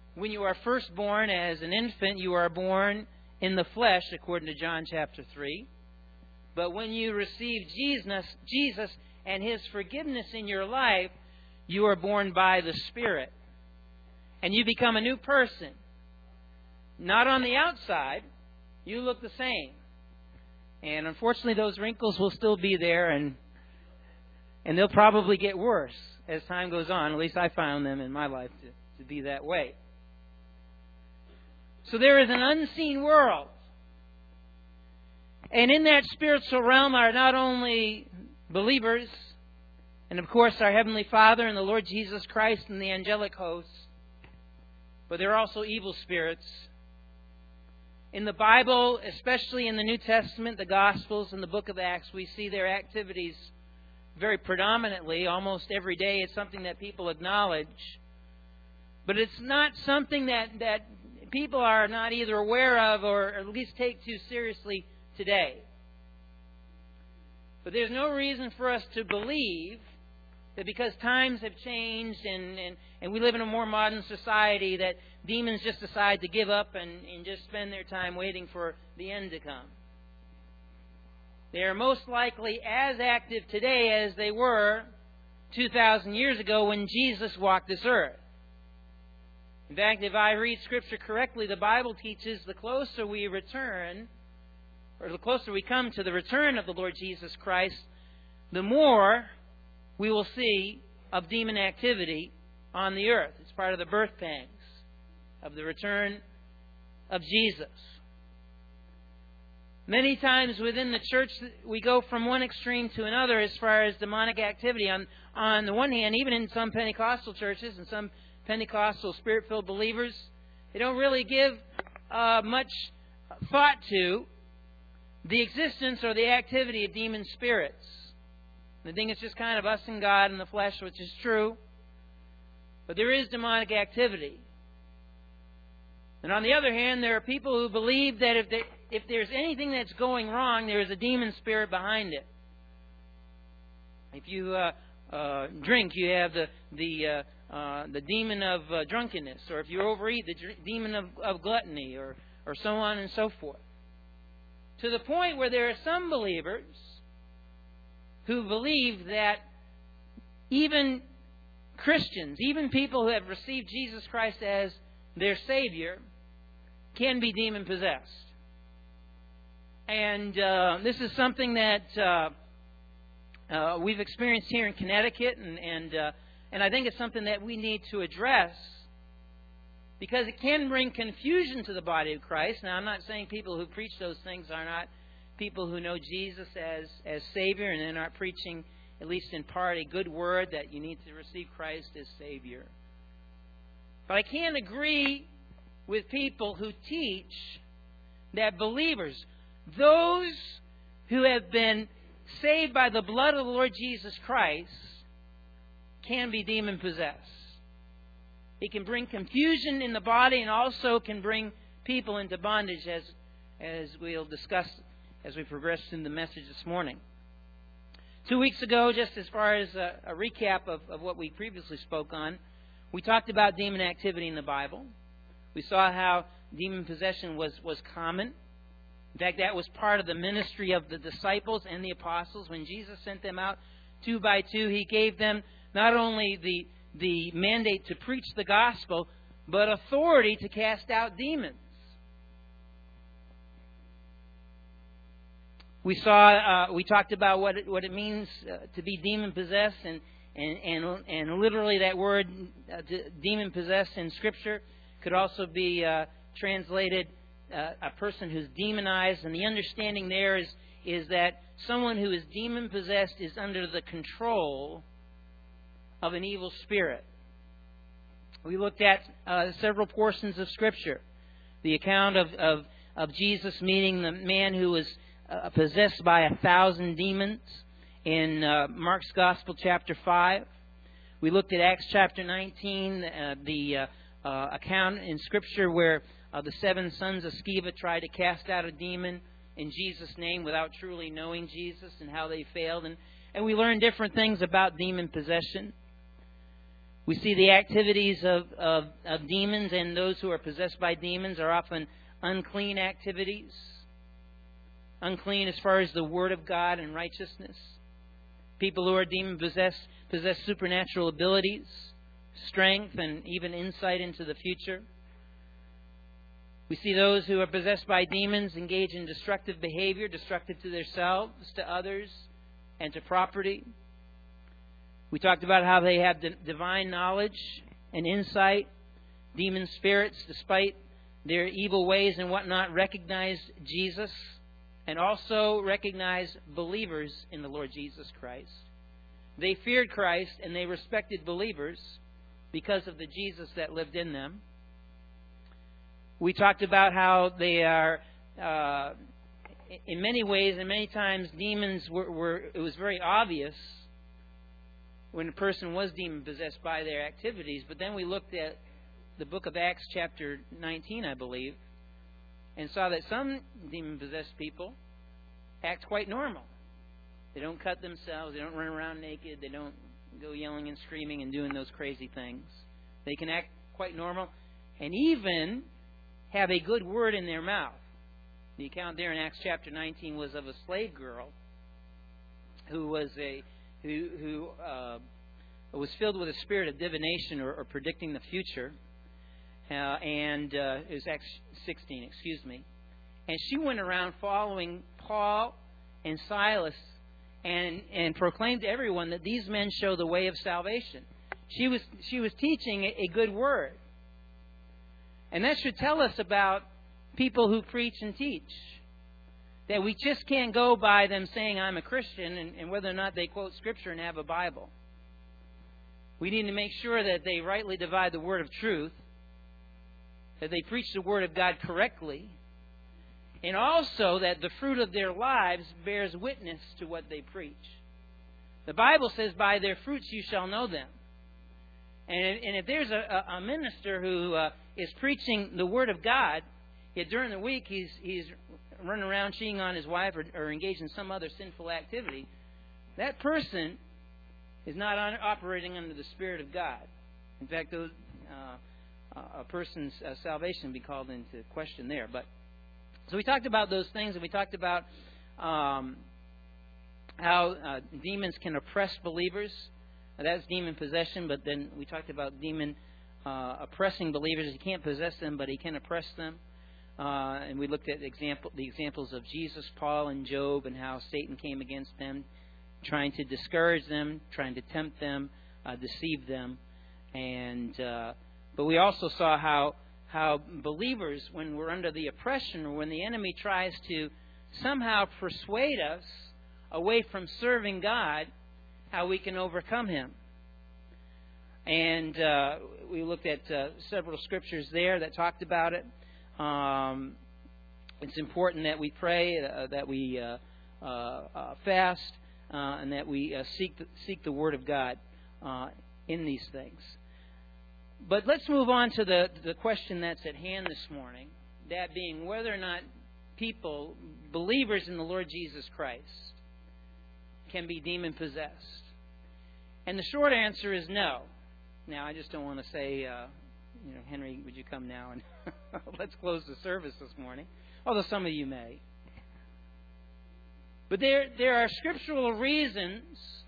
when you are first born as an infant, you are born in the flesh, according to John chapter 3. But when you receive Jesus and His forgiveness in your life, you are born by the Spirit. And you become a new person. Not on the outside. You look the same. And unfortunately, those wrinkles will still be there, and they'll probably get worse as time goes on. At least I found them in my life to be that way. So there is an unseen world. And in that spiritual realm are not only believers, and of course our Heavenly Father and the Lord Jesus Christ and the angelic hosts, but there are also evil spirits. In the Bible, especially in the New Testament, the Gospels, and the book of Acts, we see their activities very predominantly. Almost every day it's something that people acknowledge. But it's not something that people are not either aware of or at least take too seriously today. But there's no reason for us to believe that because times have changed and we live in a more modern society that demons just decide to give up and just spend their time waiting for the end to come. They are most likely as active today as they were 2,000 years ago when Jesus walked this earth. In fact, if I read Scripture correctly, the Bible teaches the closer we return, or the closer we come to the return of the Lord Jesus Christ, the more we will see of demon activity on the earth. It's part of the birth pangs of the return of Jesus. Many times within the church, we go from one extreme to another as far as demonic activity. On the one hand, even in some Pentecostal churches and some Pentecostal Spirit-filled believers, they don't really give much thought to the existence or the activity of demon spirits. They think it's just kind of us and God and the flesh, which is true. But there is demonic activity. And on the other hand, there are people who believe that if there's anything that's going wrong, there is a demon spirit behind it. If you drink, you have the demon of drunkenness, or if you overeat, the demon of gluttony, or so on and so forth. To the point where there are some believers who believe that even Christians, even people who have received Jesus Christ as their Savior, can be demon-possessed. And this is something that we've experienced here in Connecticut, and I think it's something that we need to address because it can bring confusion to the body of Christ. Now, I'm not saying people who preach those things are not people who know Jesus as Savior and they're not preaching, at least in part, a good word that you need to receive Christ as Savior. But I can't agree with people who teach that believers, those who have been saved by the blood of the Lord Jesus Christ, can be demon-possessed. It can bring confusion in the body and also can bring people into bondage, as we'll discuss as we progress in the message this morning. 2 weeks ago, just as far as a recap of what we previously spoke on, we talked about demon activity in the Bible. We saw how demon possession was common. In fact, that was part of the ministry of the disciples and the apostles. When Jesus sent them out 2 by 2, He gave them not only the mandate to preach the gospel, but authority to cast out demons. We talked about what it means to be demon possessed, and literally that word demon possessed in Scripture could also be translated a person who's demonized, and the understanding there is that someone who is demon possessed is under the control of an evil spirit. We looked at several portions of Scripture. The account of Jesus meeting the man who was possessed by 1,000 demons in Mark's Gospel, chapter 5. We looked at Acts chapter 19, the account in Scripture where the 7 sons of Sceva tried to cast out a demon in Jesus' name without truly knowing Jesus, and how they failed. And we learned different things about demon possession. We see the activities of demons, and those who are possessed by demons are often unclean activities. Unclean as far as the Word of God and righteousness. People who are demon-possessed possess supernatural abilities, strength, and even insight into the future. We see those who are possessed by demons engage in destructive behavior, destructive to themselves, to others, and to property. We talked about how they have divine knowledge and insight. Demon spirits, despite their evil ways and whatnot, recognize Jesus and also recognize believers in the Lord Jesus Christ. They feared Christ and they respected believers because of the Jesus that lived in them. We talked about how they are, in many ways and many times, demons it was very obvious when a person was demon-possessed by their activities. But then we looked at the book of Acts chapter 19, I believe, and saw that some demon-possessed people act quite normal. They don't cut themselves. They don't run around naked. They don't go yelling and screaming and doing those crazy things. They can act quite normal and even have a good word in their mouth. The account there in Acts chapter 19 was of a slave girl who was was filled with a spirit of divination or predicting the future. And it was Acts 16, excuse me. And she went around following Paul and Silas and proclaimed to everyone that these men show the way of salvation. She was teaching a good word. And that should tell us about people who preach and teach. That we just can't go by them saying, I'm a Christian, and whether or not they quote Scripture and have a Bible. We need to make sure that they rightly divide the word of truth, that they preach the Word of God correctly, and also that the fruit of their lives bears witness to what they preach. The Bible says, by their fruits you shall know them. And if there's a minister who is preaching the Word of God, yet during the week he's running around cheating on his wife or engaged in some other sinful activity, that person is not operating under the Spirit of God. In fact, a person's salvation will be called into question there. So we talked about those things, and we talked about how demons can oppress believers. That's demon possession, but then we talked about demon oppressing believers. He can't possess them, but he can oppress them. And we looked at the examples of Jesus, Paul, and Job, and how Satan came against them, trying to discourage them, trying to tempt them, deceive them. But we also saw how believers, when we're under the oppression or when the enemy tries to somehow persuade us away from serving God, how we can overcome him. And we looked at several scriptures there that talked about it. It's important that we pray, that we fast, and that we seek the Word of God in these things. But let's move on to the question that's at hand this morning, that being whether or not people, believers in the Lord Jesus Christ, can be demon-possessed. And the short answer is no. Now, I just don't want to say, Henry, would you come now and let's close the service this morning, although some of you may. But there are scriptural reasons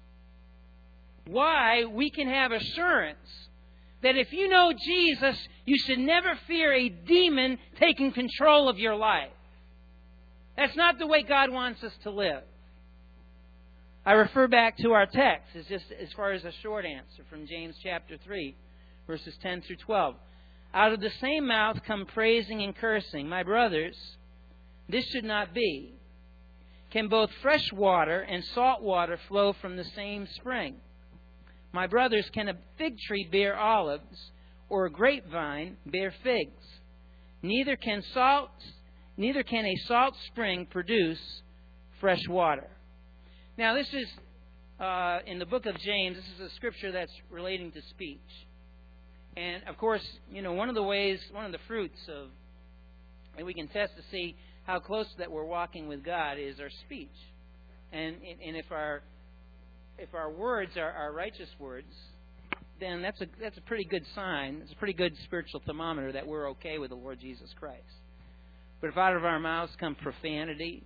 why we can have assurance that if you know Jesus, you should never fear a demon taking control of your life. That's not the way God wants us to live. I refer back to our text as just as far as a short answer from James chapter 3, verses 10 through 12. Out of the same mouth come praising and cursing. My brothers, this should not be. Can both fresh water and salt water flow from the same spring? My brothers, can a fig tree bear olives, or a grapevine bear figs? Neither can a salt spring produce fresh water. Now, this is in the book of James. This is a scripture that's relating to speech. And, of course, one of the fruits of, and we can test to see how close that we're walking with God is our speech. And if our words are righteous words, then that's a pretty good sign. It's a pretty good spiritual thermometer that we're okay with the Lord Jesus Christ. But if out of our mouths come profanity,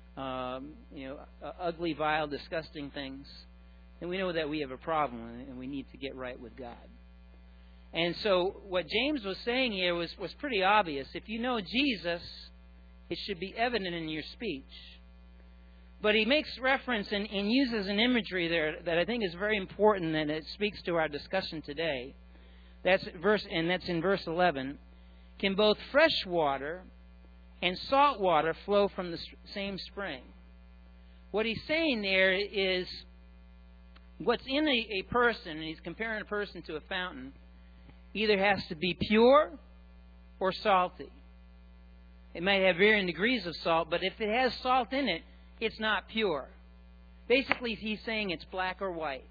ugly, vile, disgusting things, then we know that we have a problem and we need to get right with God. And so what James was saying here was pretty obvious. If you know Jesus, it should be evident in your speech. But he makes reference and uses an imagery there that I think is very important, and it speaks to our discussion today. That's in verse 11. Can both fresh water and salt water flow from the same spring? What he's saying there is what's in a person, and he's comparing a person to a fountain, either has to be pure or salty. It might have varying degrees of salt, but if it has salt in it, it's not pure. Basically, he's saying it's black or white.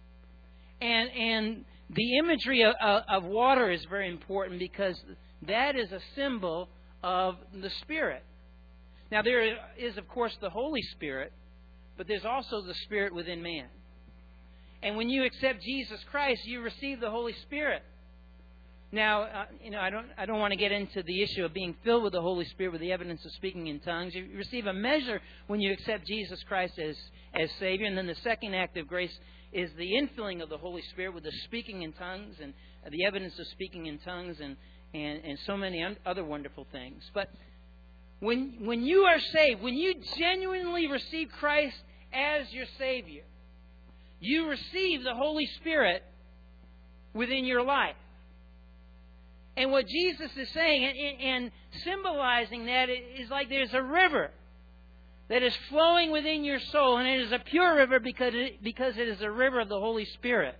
And the imagery of water is very important because that is a symbol of the Spirit. Now, there is, of course, the Holy Spirit, but there's also the Spirit within man. And when you accept Jesus Christ, you receive the Holy Spirit. Now, I don't want to get into the issue of being filled with the Holy Spirit with the evidence of speaking in tongues. You receive a measure when you accept Jesus Christ as Savior. And then the second act of grace is the infilling of the Holy Spirit with the speaking in tongues and the evidence of speaking in tongues and so many other wonderful things. But when you are saved, when you genuinely receive Christ as your Savior, you receive the Holy Spirit within your life. And what Jesus is saying and symbolizing that is like there's a river that is flowing within your soul, and it is a pure river because it is a river of the Holy Spirit.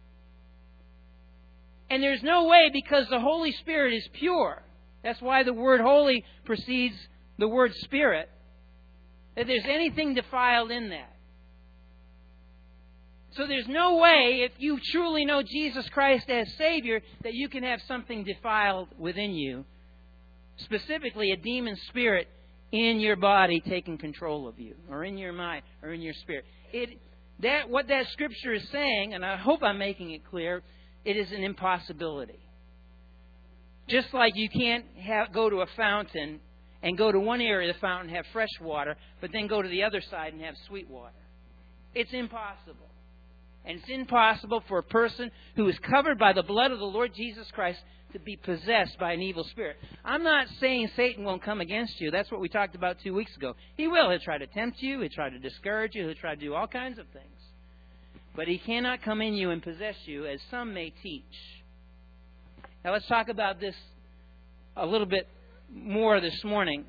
And there's no way, because the Holy Spirit is pure. That's why the word holy precedes the word spirit, that there's anything defiled in that. So there's no way, if you truly know Jesus Christ as Savior, that you can have something defiled within you. Specifically, a demon spirit in your body taking control of you, or in your mind, or in your spirit. What that Scripture is saying, and I hope I'm making it clear, it is an impossibility. Just like you can't go to a fountain and go to one area of the fountain and have fresh water, but then go to the other side and have sweet water. It's impossible. And it's impossible for a person who is covered by the blood of the Lord Jesus Christ to be possessed by an evil spirit. I'm not saying Satan won't come against you. That's what we talked about 2 weeks ago. He will. He'll try to tempt you. He'll try to discourage you. He'll try to do all kinds of things. But he cannot come in you and possess you, as some may teach. Now let's talk about this a little bit more this morning.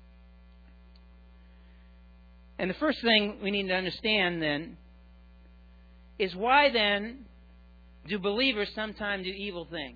And the first thing we need to understand then is why then do believers sometimes do evil things?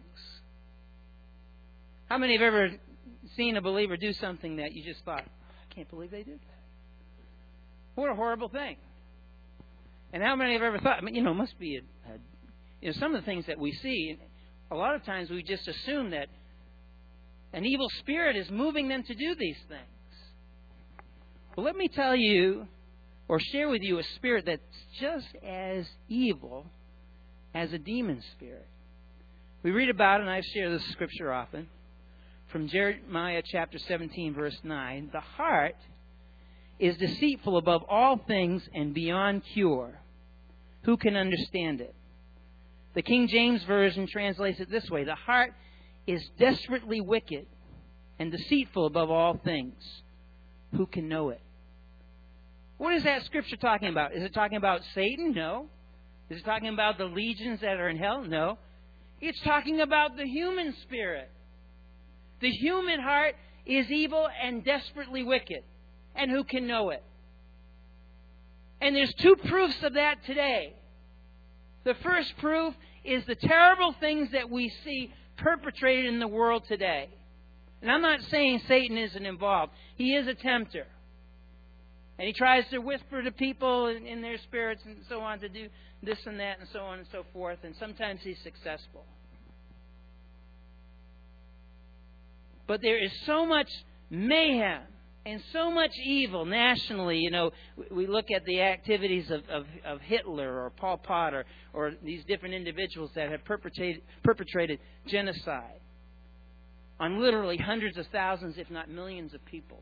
How many have ever seen a believer do something that you just thought, I can't believe they did that? What a horrible thing. And how many have ever thought, must be some of the things that we see, a lot of times we just assume that an evil spirit is moving them to do these things. Well, let me tell you, or share with you, a spirit that's just as evil as a demon spirit. We read about it, and I share this scripture often, from Jeremiah chapter 17, verse 9. The heart is deceitful above all things and beyond cure. Who can understand it? The King James Version translates it this way: the heart is desperately wicked and deceitful above all things. Who can know it? What is that scripture talking about? Is it talking about Satan? No. Is it talking about the legions that are in hell? No. It's talking about the human spirit. The human heart is evil and desperately wicked. And who can know it? And there's two proofs of that today. The first proof is the terrible things that we see perpetrated in the world today. And I'm not saying Satan isn't involved. He is a tempter. And he tries to whisper to people in their spirits and so on to do this and that and so on and so forth. And sometimes he's successful. But there is so much mayhem And so much evil nationally. You know, we look at the activities of Hitler or Pol Pot or these different individuals that have perpetrated genocide on literally hundreds of thousands, if not millions of people.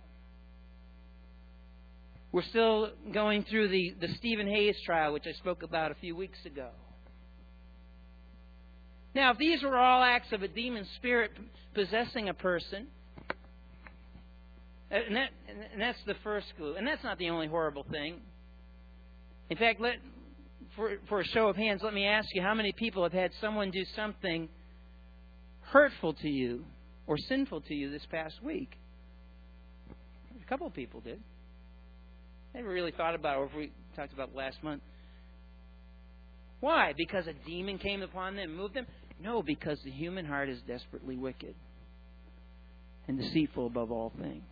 We're still going through the Stephen Hayes trial, which I spoke about a few weeks ago. Now, if these were all acts of a demon spirit possessing a person, and that's the first clue, and that's not the only horrible thing. In fact, for a show of hands, let me ask you, how many people have had someone do something hurtful to you or sinful to you this past week? A couple of people did. Never really thought about it, or we talked about last month. Why? Because a demon came upon them and moved them? No, because the human heart is desperately wicked and deceitful above all things.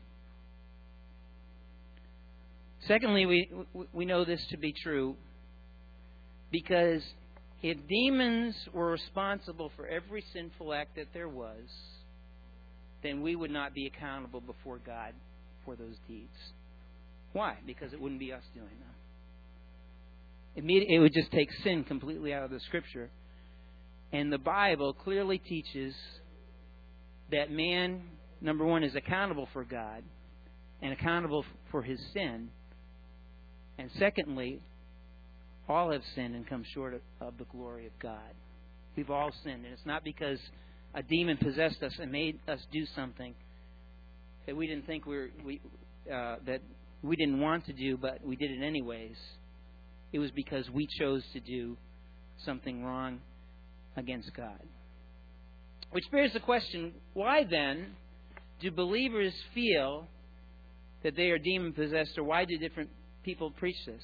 Secondly, we know this to be true because if demons were responsible for every sinful act that there was, then we would not be accountable before God for those deeds. Why? Because it wouldn't be us doing them. It would just take sin completely out of the Scripture. And the Bible clearly teaches that man, number one, is accountable for God and accountable for his sin. And secondly, all have sinned and come short of the glory of God. We've all sinned. And it's not because a demon possessed us and made us do something that we didn't think that we didn't want to do, but we did it anyways. It was because we chose to do something wrong against God. Which bears the question, why then do believers feel that they are demon-possessed, or why do different people preach this?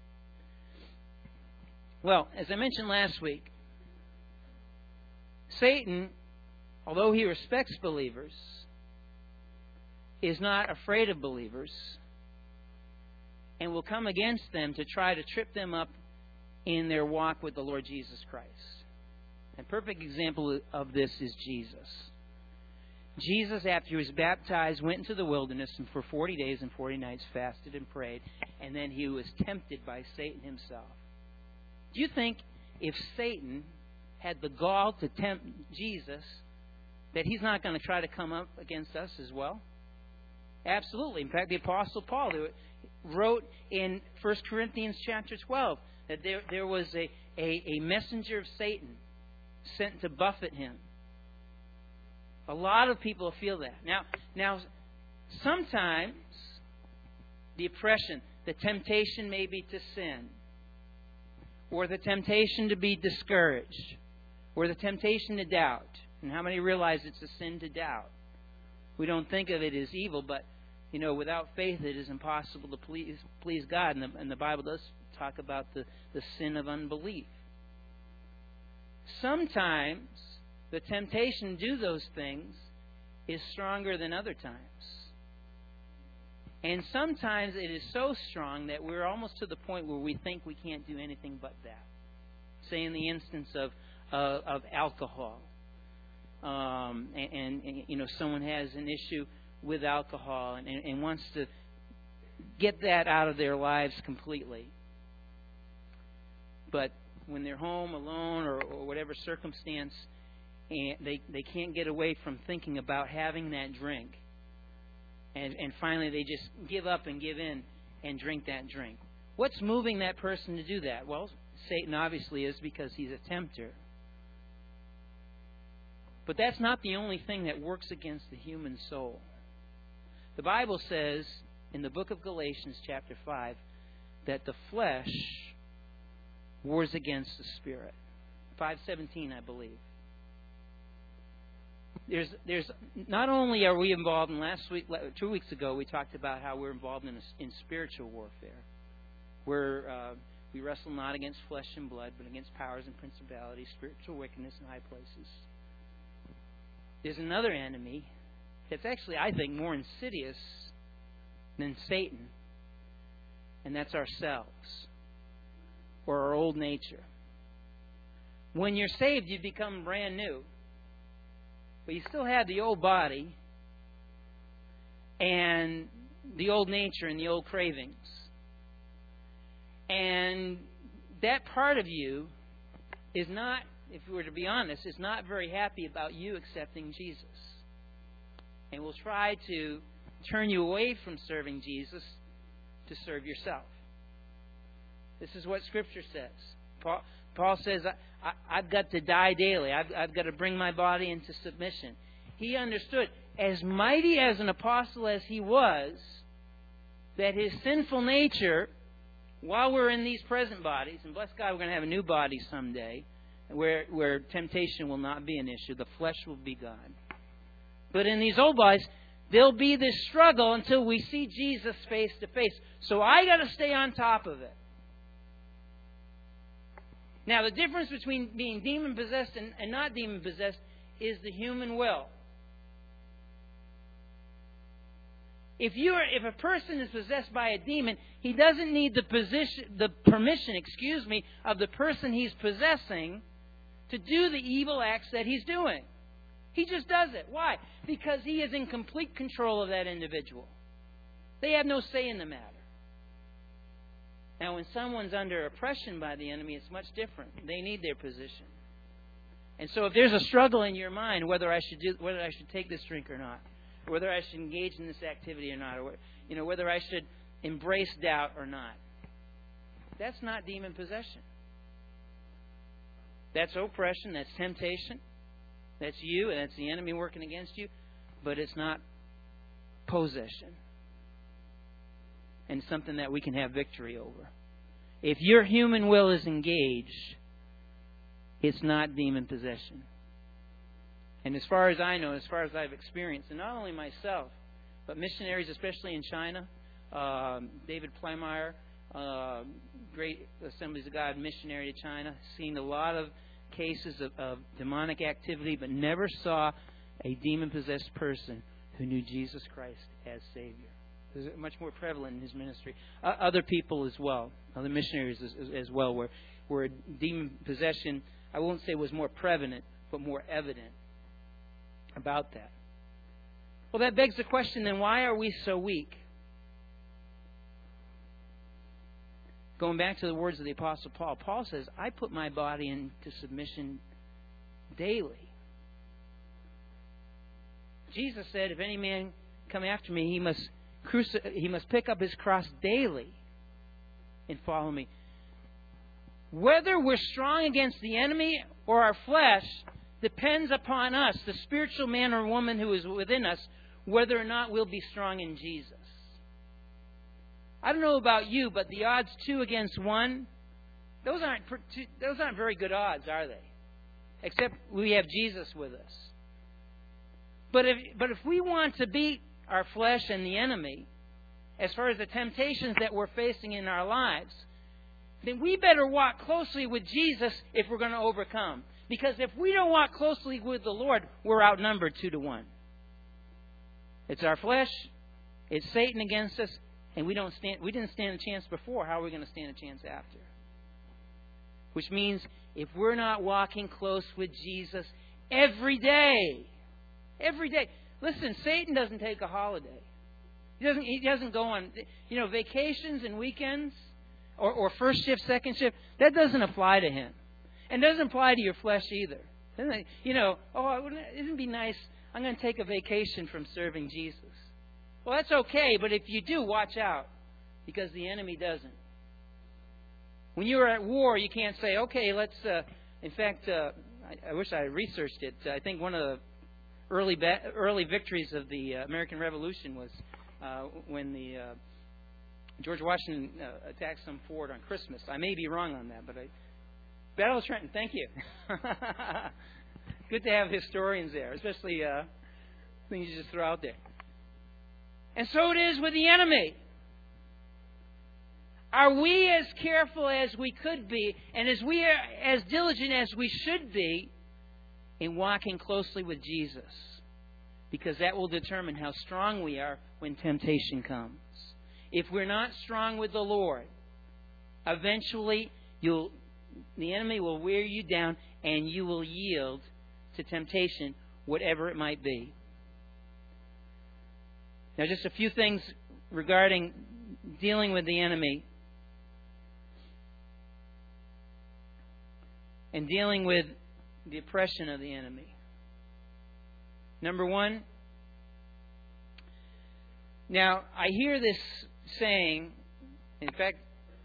Well, as I mentioned last week, Satan, although he respects believers, is not afraid of believers and will come against them to try to trip them up in their walk with the Lord Jesus Christ. A perfect example of this is Jesus. Jesus, after he was baptized, went into the wilderness and for 40 days and 40 nights fasted and prayed, and then he was tempted by Satan himself. Do you think if Satan had the gall to tempt Jesus, that he's not going to try to come up against us as well? Absolutely. In fact, the Apostle Paul wrote in 1 Corinthians chapter 12 that there was a messenger of Satan sent to buffet him. A lot of people feel that. Now, sometimes the oppression, the temptation may be to sin, or the temptation to be discouraged, or the temptation to doubt. And how many realize it's a sin to doubt? We don't think of it as evil, but without faith it is impossible to please God. And the Bible does talk about the sin of unbelief. Sometimes the temptation to do those things is stronger than other times. And sometimes it is so strong that we're almost to the point where we think we can't do anything but that. Say in the instance of alcohol. And someone has an issue with alcohol and wants to get that out of their lives completely. But when they're home alone or whatever circumstance, and they can't get away from thinking about having that drink. And finally they just give up and give in and drink that drink. What's moving that person to do that? Well, Satan obviously is, because he's a tempter. But that's not the only thing that works against the human soul. The Bible says in the book of Galatians chapter 5 that the flesh wars against the spirit. 5:17, I believe. There's not only are we involved in 2 weeks ago we talked about how we're involved in spiritual warfare, where we wrestle not against flesh and blood, but against powers and principalities, spiritual wickedness in high places. There's another enemy that's actually, I think, more insidious than Satan, and that's ourselves, or our old nature. When you're saved, you become brand new. But you still have the old body, and the old nature and the old cravings. And that part of you is not, if we were to be honest, is not very happy about you accepting Jesus. And will try to turn you away from serving Jesus to serve yourself. This is what Scripture says. Paul says, I've got to die daily. I've got to bring my body into submission. He understood, as mighty as an apostle as he was, that his sinful nature, while we're in these present bodies, and bless God, we're going to have a new body someday, where temptation will not be an issue. The flesh will be gone. But in these old bodies, there'll be this struggle until we see Jesus face to face. So I got to stay on top of it. Now, the difference between being demon-possessed and not demon-possessed is the human will. If a person is possessed by a demon, he doesn't need the permission of the person he's possessing to do the evil acts that he's doing. He just does it. Why? Because he is in complete control of that individual. They have no say in the matter. Now, when someone's under oppression by the enemy, it's much different. They need their position. And so if there's a struggle in your mind whether I should take this drink or not, or whether I should engage in this activity or not, or whether I should embrace doubt or not, that's not demon possession. That's oppression, that's temptation, that's you, and that's the enemy working against you, but it's not possession. And something that we can have victory over. If your human will is engaged, it's not demon possession. And as far as I know, as far as I've experienced, and not only myself, but missionaries, especially in China, David Plymeyer, great Assemblies of God missionary to China, seen a lot of cases of demonic activity, but never saw a demon-possessed person who knew Jesus Christ as Savior. It was much more prevalent in his ministry. Other people as well, other missionaries as well, where demon possession, I won't say was more prevalent, but more evident about that. Well, that begs the question, then, why are we so weak? Going back to the words of the Apostle Paul, Paul says, I put my body into submission daily. Jesus said, if any man come after me, he must pick up his cross daily and follow me. Whether we're strong against the enemy or our flesh depends upon us, the spiritual man or woman who is within us, whether or not we'll be strong in Jesus. I don't know about you, but the odds 2 against 1, those aren't very good odds, are they? Except we have Jesus with us. But if we want to beat our flesh and the enemy, as far as the temptations that we're facing in our lives, then we better walk closely with Jesus if we're going to overcome. Because if we don't walk closely with the Lord, we're outnumbered 2-1. It's our flesh, it's Satan against us, and we didn't stand a chance before. How are we going to stand a chance after? Which means if we're not walking close with Jesus every day, listen, Satan doesn't take a holiday. He doesn't go on, vacations and weekends or first shift, second shift. That doesn't apply to him. And doesn't apply to your flesh either. Isn't it be nice? I'm going to take a vacation from serving Jesus. Well, that's okay, but if you do, watch out, because the enemy doesn't. When you're at war, you can't say, okay, let's... in fact, I wish I researched it. I think one of the early victories of the American Revolution was when the George Washington attacked some fort on Christmas. I may be wrong on that, but Battle of Trenton, thank you. Good to have historians there, especially things you just throw out there. And so it is with the enemy. Are we as careful as we could be, and as diligent as we should be in walking closely with Jesus? Because that will determine how strong we are when temptation comes. If we're not strong with the Lord, eventually the enemy will wear you down and you will yield to temptation, whatever it might be. Now, just a few things regarding dealing with the enemy and dealing with the oppression of the enemy. Number one, now I hear this saying, in fact,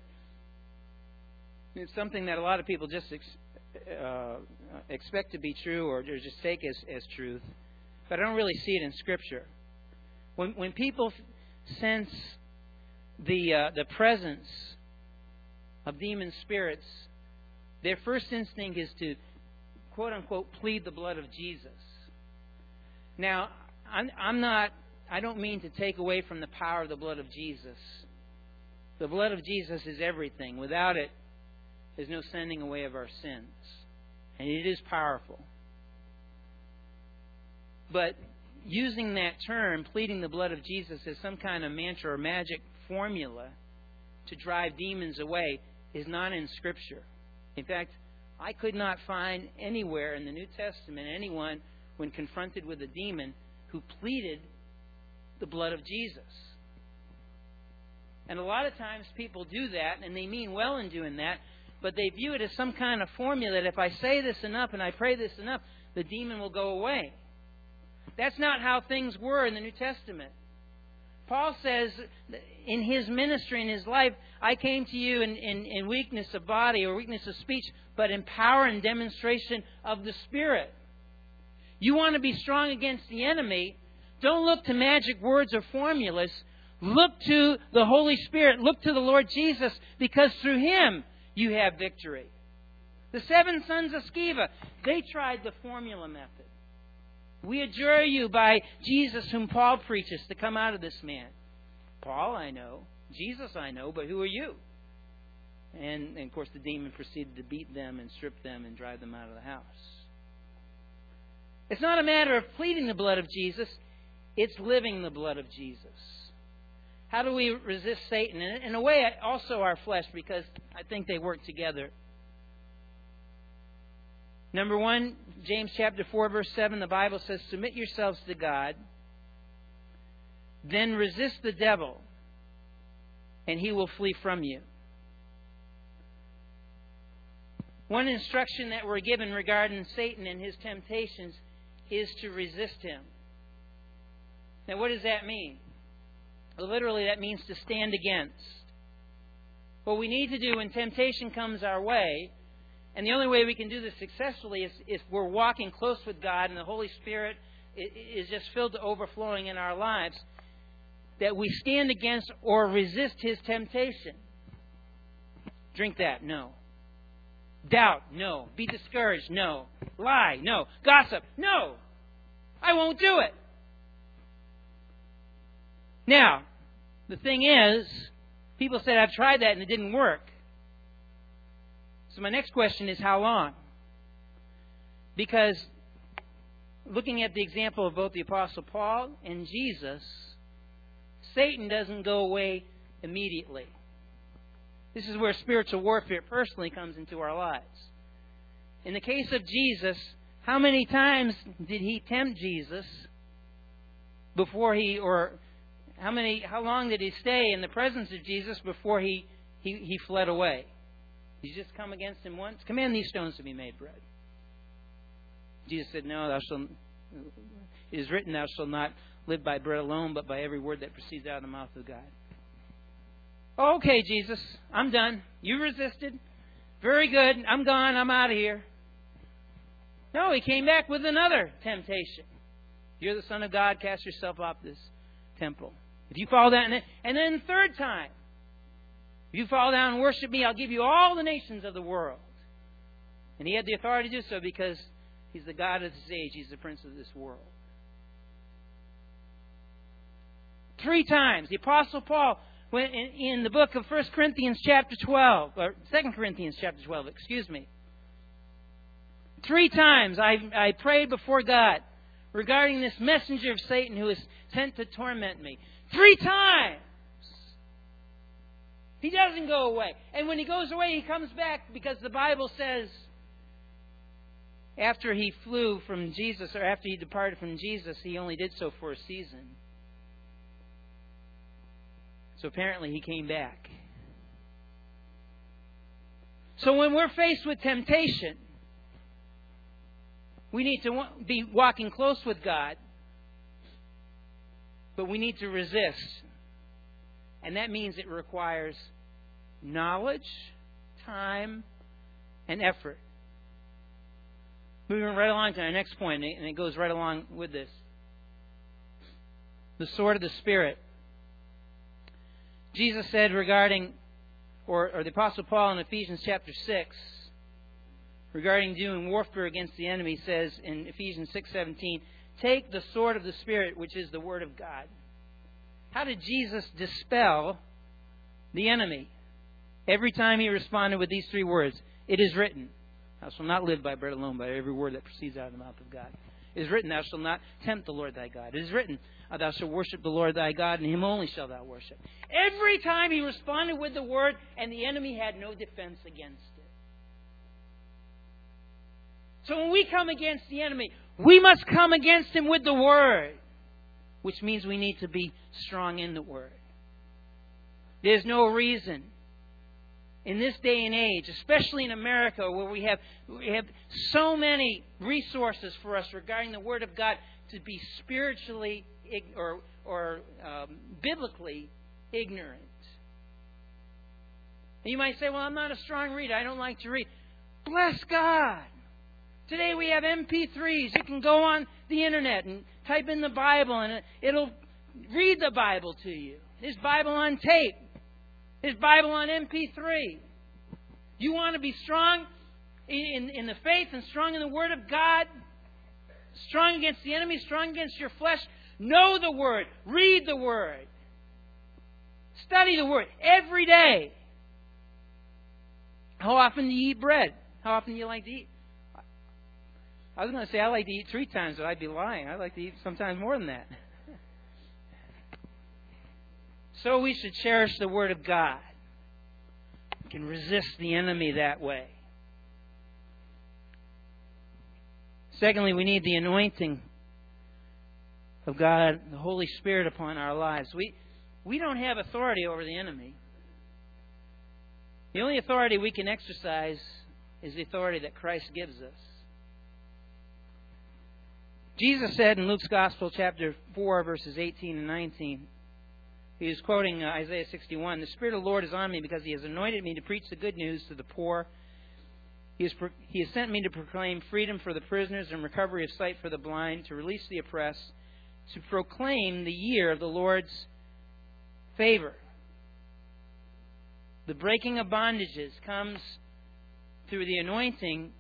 it's something that a lot of people just expect to be true or just take as truth, but I don't really see it in Scripture. When people sense the presence of demon spirits, their first instinct is to, quote unquote, plead the blood of Jesus. Now, I don't mean to take away from the power of the blood of Jesus. The blood of Jesus is everything. Without it, there's no sending away of our sins. And it is powerful. But using that term, pleading the blood of Jesus, as some kind of mantra or magic formula to drive demons away is not in Scripture. In fact, I could not find anywhere in the New Testament anyone, when confronted with a demon, who pleaded the blood of Jesus. And a lot of times people do that, and they mean well in doing that, but they view it as some kind of formula that if I say this enough and I pray this enough, the demon will go away. That's not how things were in the New Testament. Paul says in his ministry, in his life, I came to you in weakness of body or weakness of speech, but in power and demonstration of the Spirit. You want to be strong against the enemy, don't look to magic words or formulas. Look to the Holy Spirit. Look to the Lord Jesus, because through Him you have victory. The 7 sons of Sceva, they tried the formula method. We adjure you by Jesus whom Paul preaches to come out of this man. Paul I know, Jesus I know, but who are you? And of course the demon proceeded to beat them and strip them and drive them out of the house. It's not a matter of pleading the blood of Jesus, it's living the blood of Jesus. How do we resist Satan? And in a way, also our flesh, because I think they work together. Number one, James chapter 4, verse 7, the Bible says, submit yourselves to God, then resist the devil, and he will flee from you. One instruction that we're given regarding Satan and his temptations is to resist him. Now, what does that mean? Literally, that means to stand against. What we need to do when temptation comes our way, and the only way we can do this successfully is if we're walking close with God and the Holy Spirit is just filled to overflowing in our lives, that we stand against or resist his temptation. Drink that? No. Doubt? No. Be discouraged? No. Lie? No. Gossip? No. I won't do it. Now, the thing is, people said, I've tried that and it didn't work. So my next question is, how long? Because looking at the example of both the Apostle Paul and Jesus, Satan doesn't go away immediately. This is where spiritual warfare personally comes into our lives. In the case of Jesus, how many times did he tempt Jesus before how long did he stay in the presence of Jesus before he fled away? Did you just come against him once? Command these stones to be made bread. Jesus said, no, it is written, thou shalt not live by bread alone, but by every word that proceeds out of the mouth of God. Okay, Jesus, I'm done. You resisted. Very good. I'm gone. I'm out of here. No, he came back with another temptation. You're the Son of God. Cast yourself off this temple. If you fall down, and then the third time, if you fall down and worship me, I'll give you all the nations of the world. And he had the authority to do so because he's the God of this age. He's the prince of this world. 3 times, the Apostle Paul, when in the book of 1 Corinthians chapter 12, or 2 Corinthians chapter 12, 3 times I prayed before God regarding this messenger of Satan who is sent to torment me. 3 times! He doesn't go away. And when he goes away, he comes back because the Bible says after he flew from Jesus, or after he departed from Jesus, he only did so for a season. So apparently he came back. So when we're faced with temptation, we need to be walking close with God, but we need to resist. And that means it requires knowledge, time, and effort. Moving right along to our next point, and it goes right along with this. The sword of the Spirit. Jesus said regarding, or the Apostle Paul in Ephesians chapter 6, regarding doing warfare against the enemy, says in Ephesians 6:17, take the sword of the Spirit, which is the Word of God. How did Jesus dispel the enemy? Every time he responded with these three words, it is written, thou shalt not live by bread alone, by every word that proceeds out of the mouth of God. It is written, thou shalt not tempt the Lord thy God. It is written, thou shalt worship the Lord thy God, and him only shalt thou worship. Every time he responded with the word, and the enemy had no defense against it. So when we come against the enemy, we must come against him with the word, which means we need to be strong in the word. There's no reason in this day and age, especially in America, where we have so many resources for us regarding the Word of God, to be spiritually or biblically ignorant. And you might say, well, I'm not a strong reader. I don't like to read. Bless God. Today we have MP3s. You can go on the internet and type in the Bible, and it'll read the Bible to you. There's Bible on tape. There's Bible on MP3. You want to be strong in the faith and strong in the Word of God, strong against the enemy, strong against your flesh, know the Word. Read the Word. Study the Word every day. How often do you eat bread? How often do you like to eat? I was going to say I like to eat 3 times, but I'd be lying. I like to eat sometimes more than that. So we should cherish the Word of God. We can resist the enemy that way. Secondly, we need the anointing of God, the Holy Spirit upon our lives. We don't have authority over the enemy. The only authority we can exercise is the authority that Christ gives us. Jesus said in Luke's Gospel, chapter 4, verses 18 and 19, he is quoting Isaiah 61, the Spirit of the Lord is on me because He has anointed me to preach the good news to the poor. He has sent me to proclaim freedom for the prisoners and recovery of sight for the blind, to release the oppressed, to proclaim the year of the Lord's favor. The breaking of bondages comes through the anointing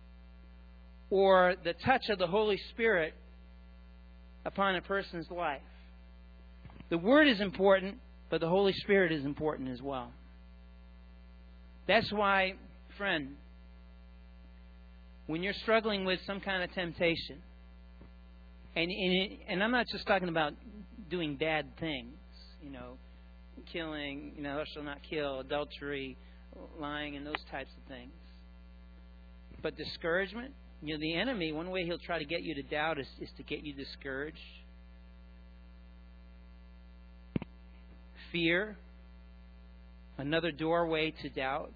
or the touch of the Holy Spirit upon a person's life. The Word is important, but the Holy Spirit is important as well. That's why, friend, when you're struggling with some kind of temptation, and I'm not just talking about doing bad things, killing, thou shalt not kill, adultery, lying, and those types of things. But discouragement, the enemy, one way he'll try to get you to doubt is to get you discouraged. Fear, another doorway to doubt.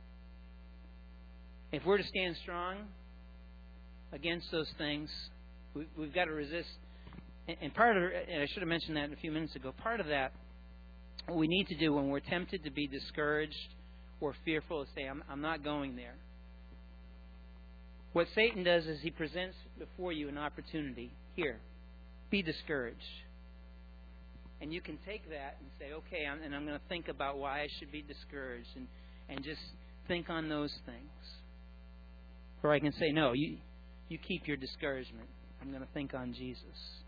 If we're to stand strong against those things, we've got to resist. And part of it, and I should have mentioned that a few minutes ago, part of that, what we need to do when we're tempted to be discouraged or fearful is say, I'm not going there. What Satan does is he presents before you an opportunity. Here, be discouraged. And you can take that and say, okay, I'm going to think about why I should be discouraged and just think on those things. Or I can say, no, you keep your discouragement. I'm going to think on Jesus.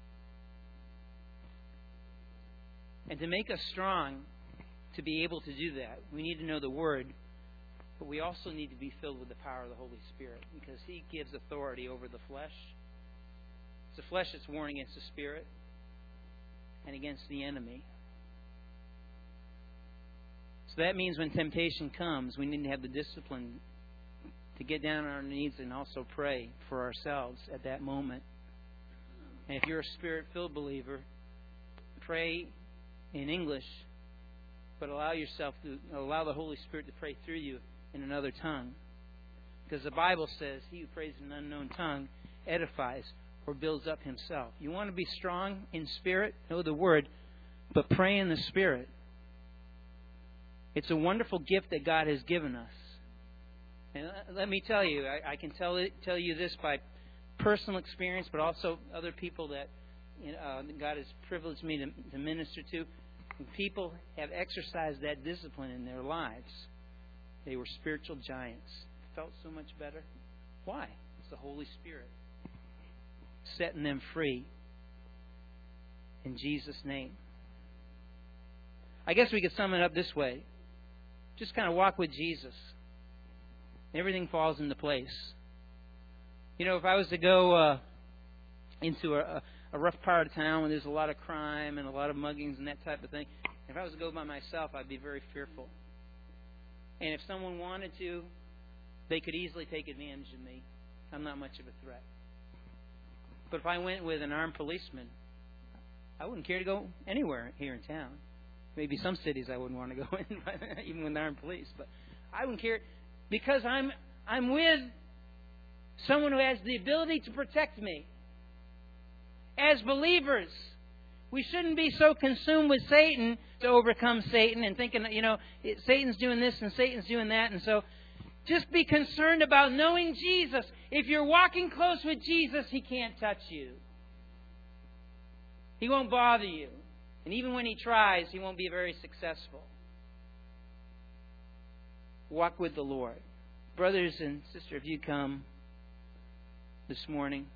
And to make us strong, to be able to do that, we need to know the Word, but we also need to be filled with the power of the Holy Spirit, because He gives authority over the flesh. It's the flesh that's warring against the Spirit and against the enemy. So that means when temptation comes, we need to have the discipline to get down on our knees and also pray for ourselves at that moment. And if you're a Spirit-filled believer, pray in English but allow the Holy Spirit to pray through you in another tongue. Because the Bible says, he who prays in an unknown tongue edifies or builds up himself. You want to be strong in spirit? Know the Word, but pray in the Spirit. It's a wonderful gift that God has given us. And let me tell you, I can tell you this by personal experience, but also other people that God has privileged me to minister to. When people have exercised that discipline in their lives, they were spiritual giants. Felt so much better. Why? It's the Holy Spirit setting them free. In Jesus' name. I guess we could sum it up this way. Just kind of walk with Jesus. Everything falls into place. You know, if I was to go into a rough part of town where there's a lot of crime and a lot of muggings and that type of thing, if I was to go by myself, I'd be very fearful. And if someone wanted to, they could easily take advantage of me. I'm not much of a threat. But if I went with an armed policeman, I wouldn't care to go anywhere here in town. Maybe some cities I wouldn't want to go in, even with armed police. But I wouldn't care because I'm with someone who has the ability to protect me. As believers, we shouldn't be so consumed with Satan to overcome Satan and thinking, Satan's doing this and Satan's doing that. And so just be concerned about knowing Jesus. If you're walking close with Jesus, He can't touch you. He won't bother you. And even when He tries, He won't be very successful. Walk with the Lord. Brothers and sisters, if you come this morning,